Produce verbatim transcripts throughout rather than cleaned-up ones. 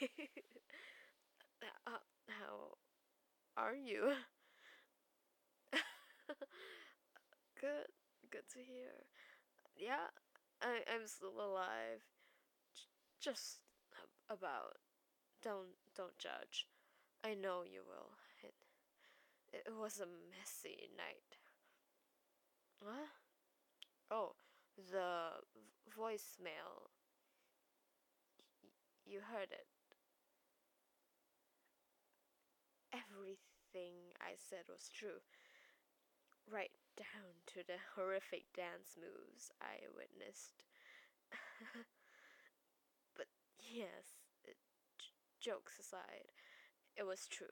uh, how are you? Good, good to hear. Yeah, I, I'm still alive. J- just about. Don't don't judge. I know you will. It it was a messy night. What? Oh, the v- voicemail. Y- you heard it. Everything I said was true, right down to the horrific dance moves I witnessed. But yes, it, j- jokes aside, it was true.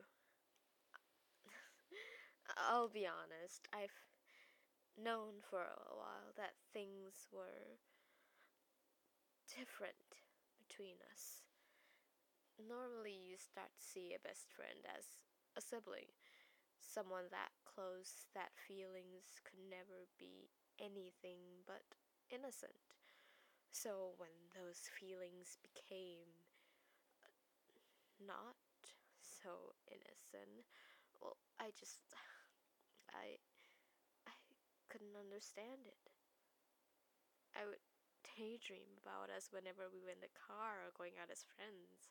I'll be honest, I've known for a while that things were different between us. Normally, you start to see a best friend as a sibling, someone that close that feelings could never be anything but innocent. So when those feelings became not so innocent, well, I just I I couldn't understand it. I would daydream about us whenever we were in the car or going out as friends.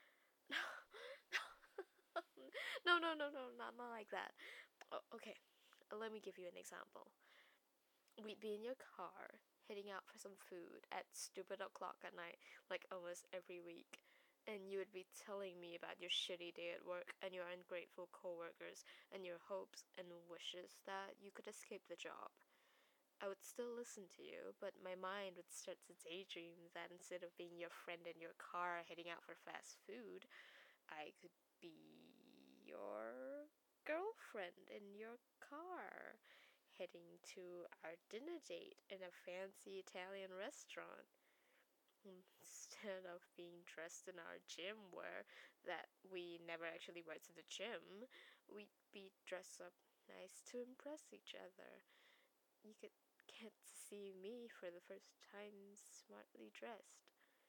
No, no, no, no, not not like that. Oh, okay, let me give you an example. We'd be in your car, heading out for some food at stupid o'clock at night, like almost every week. And you would be telling me about your shitty day at work and your ungrateful coworkers and your hopes and wishes that you could escape the job. I would still listen to you, but my mind would start to daydream that instead of being your friend in your car heading out for fast food, I could be your girlfriend in your car heading to our dinner date in a fancy Italian restaurant. Instead of being dressed in our gym wear that we never actually wear to the gym, we'd be dressed up nice to impress each other. You could get to see me for the first time smartly dressed.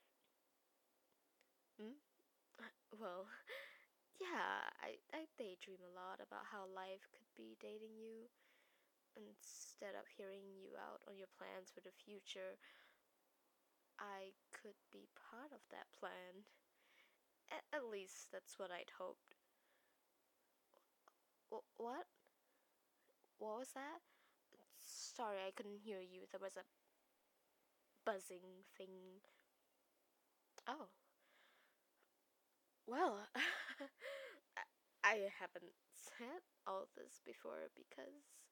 Hmm? Well, yeah, I, I daydream a lot about how life could be dating you. Instead of hearing you out on your plans for the future, I could be part of that plan. At, at least that's what I'd hoped. Wh- what? What was that? Sorry, I couldn't hear you. There was a buzzing thing. Oh, well, I, I haven't said all this before because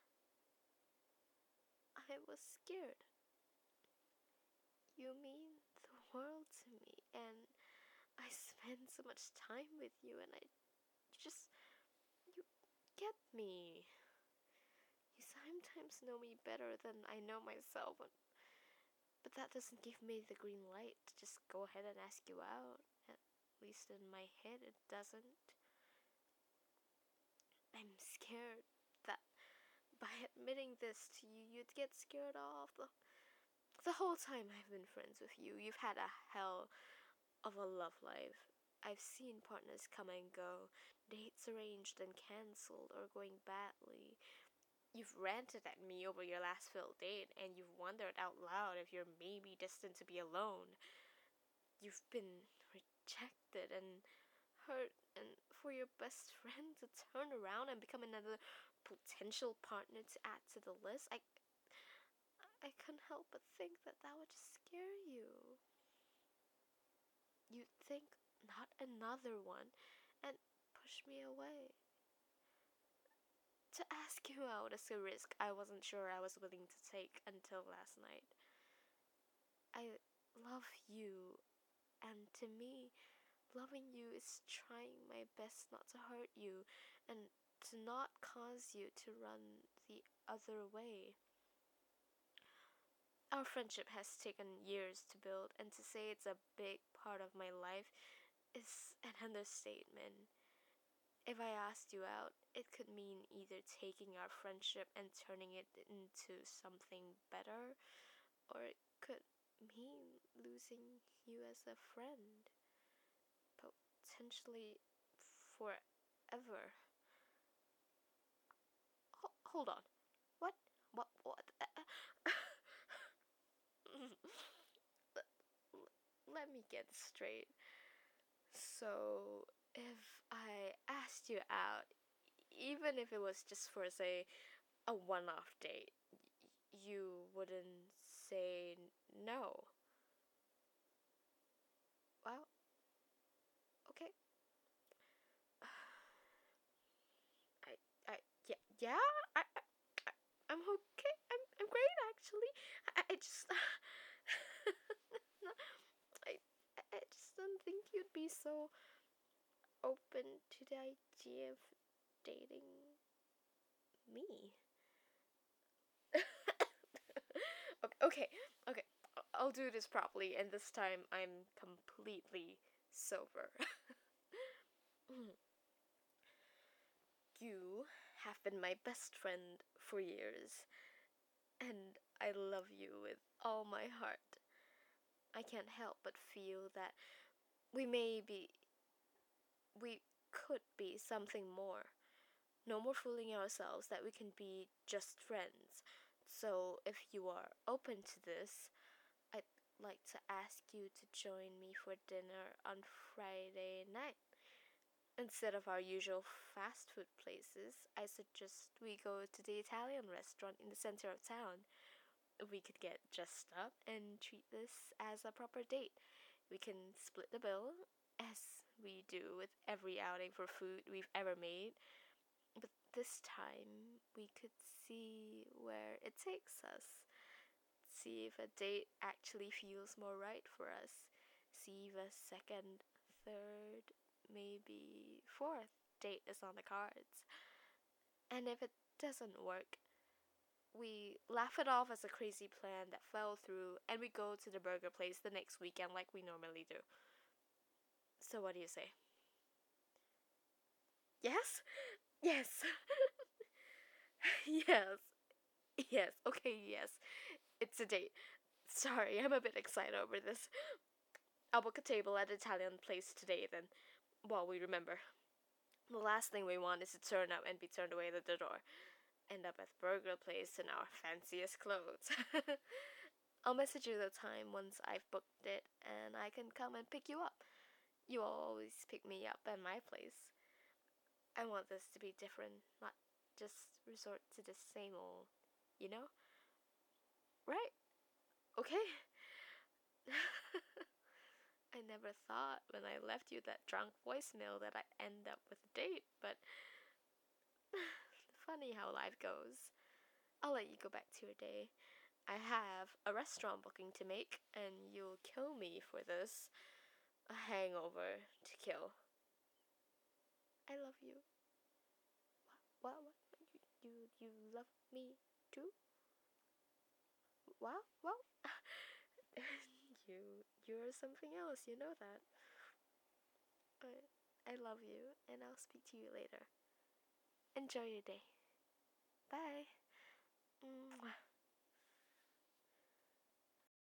I was scared. You mean the world to me, and I spend so much time with you, and I just. You get me. You sometimes know me better than I know myself, but that doesn't give me the green light to just go ahead and ask you out. At least in my head, it doesn't. I'm scared that by admitting this to you, you'd get scared off. The, the whole time I've been friends with you, you've had a hell of a love life. I've seen partners come and go, dates arranged and cancelled or going badly. You've ranted at me over your last failed date, and you've wondered out loud if you're maybe destined to be alone. You've been rejected and hurt, and for your best friend to turn around and become another potential partner to add to the list, I, I couldn't help but think that that would just scare you. You'd think, not another one, and push me away. To ask you out is a risk I wasn't sure I was willing to take until last night. I love you, and to me, loving you is trying my best not to hurt you and to not cause you to run the other way. Our friendship has taken years to build, and to say it's a big part of my life is an understatement. If I asked you out, it could mean either taking our friendship and turning it into something better, or it could mean losing you as a friend. potentially forever. Ho- hold on. What? What? What? let, let me get straight. So, if I asked you out, even if it was just for, say, a one off date, you wouldn't say no. Well, okay. I, I, yeah, yeah. I, I, I- I'm okay. I'm, I'm great actually. I, I just, I, I just don't think you'd be so open to the idea of dating me. Okay, okay. I'll do this properly, and this time I'm completely sober. You have been my best friend for years, and I love you with all my heart. I can't help but feel that we may be, we could be something more. No more fooling ourselves that we can be just friends. So, if you are open to this, I'd like to ask you to join me for dinner on Friday night. Instead of our usual fast food places, I suggest we go to the Italian restaurant in the center of town. We could get dressed up and treat this as a proper date. We can split the bill, as we do with every outing for food we've ever made. But this time, we could see where it takes us. See if a date actually feels more right for us. See if a second, third, maybe fourth date is on the cards. And if it doesn't work, we laugh it off as a crazy plan that fell through and we go to the burger place the next weekend like we normally do. So, what do you say? Yes? Yes. Yes. Yes. Okay, yes. It's a date. Sorry, I'm a bit excited over this. I'll book a table at an Italian place today then. Well, we remember. The last thing we want is to turn up and be turned away at the door. End up at the burger place in our fanciest clothes. I'll message you the time once I've booked it and I can come and pick you up. You always pick me up at my place. I want this to be different, not just resort to the same old, you know? Right? Okay? I never thought when I left you that drunk voicemail that I'd end up with a date, but funny how life goes. I'll let you go back to your day. I have a restaurant booking to make, and you'll kill me for this. A hangover to kill. I love you. What? What? what? You, you, you love me too? What? Well, you, you're something else. You know that. But I love you, and I'll speak to you later. Enjoy your day. Bye. Mwah.